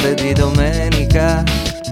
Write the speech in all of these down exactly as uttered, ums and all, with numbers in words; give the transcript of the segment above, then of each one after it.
sempre di domenica.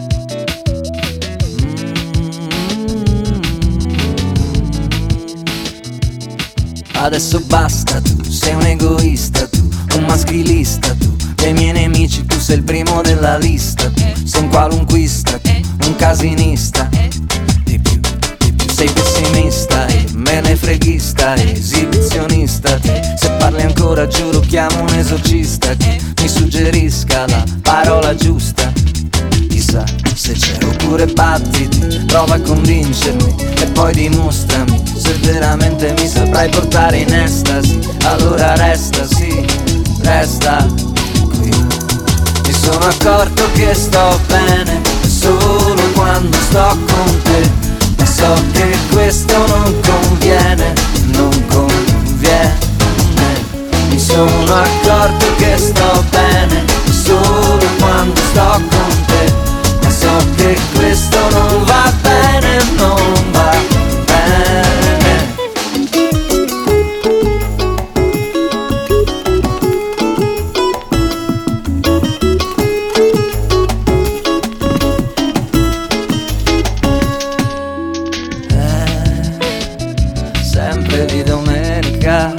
Adesso basta, tu sei un egoista, tu un maschilista, tu dei miei nemici tu sei il primo della lista, tu sei un qualunquista, tu un casinista, di più, di più sei pessimista e menefreghista, esibizionista, tu se parli ancora giuro chiamo un esorcista che mi suggerisca la parola giusta. Chissà se c'è oppure battiti, prova a convincermi e poi dimostrami se veramente mi saprai portare in estasi. Allora resta, sì, resta qui. Mi sono accorto che sto bene solo quando sto con te, ma so che questo non conviene, non conviene. Mi sono accorto che sto bene solo quando sto con te, ma so che questo non va bene, non va bene. Eh, sempre di domenica.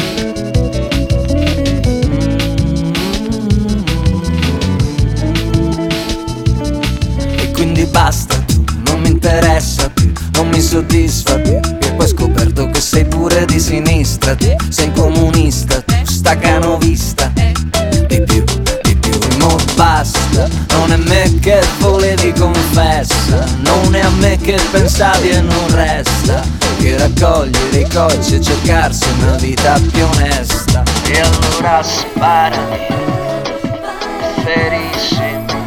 Quindi basta, tu non mi interessa più, non mi soddisfa più. E poi ho scoperto che sei pure di sinistra, tu sei comunista, tu stacanovista. Di più, di più, mo basta. Non è me che volevi, confessa. Non è a me che pensavi e non resta che raccogliere i cocci e cercarsi una vita più onesta. E allora sparami, ferisci,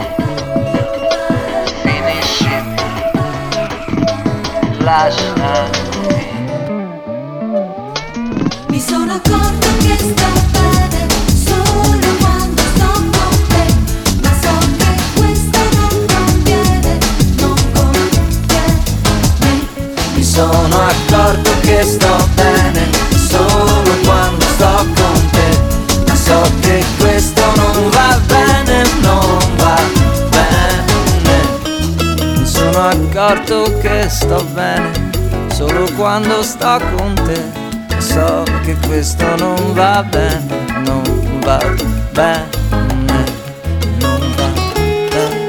lasciami. Mi sono accorto che sto bene solo quando sto con te, ma so che questo non conviene, non conviene. Mi sono accorto che sto bene solo quando sto con te, ma so che questo non va bene, non va bene. Mi sono accorto che sto bene solo quando sto con te, so che questo non va bene, non va bene, non va bene.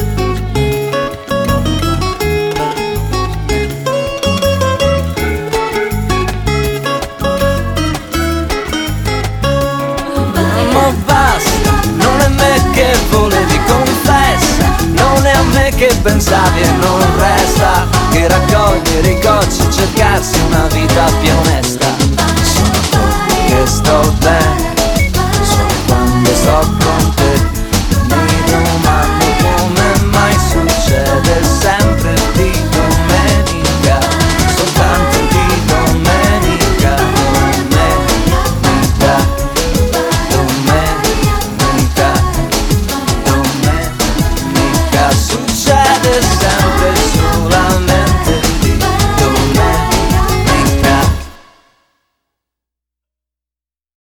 Ma basta, non è me che volevi, confessa. Non è a me che pensavi e non resta che raccogliere i cocci e cercarsi una vita più onesta. Sono che sto bene